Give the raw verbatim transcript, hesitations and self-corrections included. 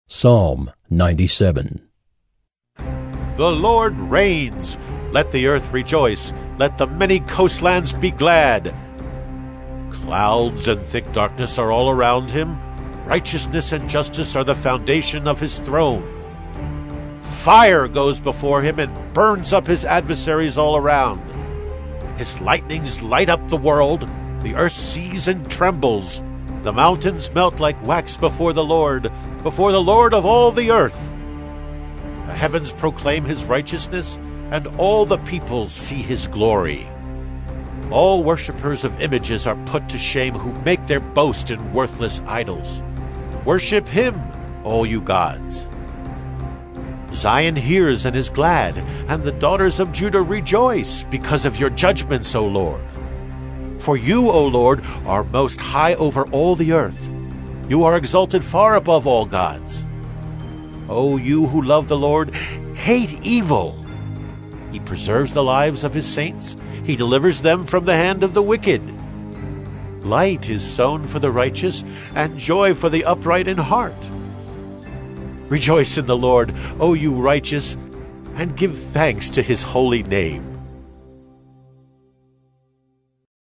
Psalm ninety-seven. The Lord reigns. Let the earth rejoice. Let the many coastlands be glad. Clouds and thick darkness are all around him. Righteousness and justice are the foundation of his throne. Fire goes before him and burns up his adversaries all around. His lightnings light up the world. The earth sees and trembles. The mountains melt like wax before the Lord, before the Lord of all the earth. The heavens proclaim his righteousness, and all the peoples see his glory. All worshippers of images are put to shame who make their boast in worthless idols. Worship him, all you gods. Zion hears and is glad, and the daughters of Judah rejoice because of your judgments, O Lord. For you, O Lord, are most high over all the earth. You are exalted far above all gods. O you who love the Lord, hate evil. He preserves the lives of his saints. He delivers them from the hand of the wicked. Light is sown for the righteous, and joy for the upright in heart. Rejoice in the Lord, O you righteous, and give thanks to his holy name.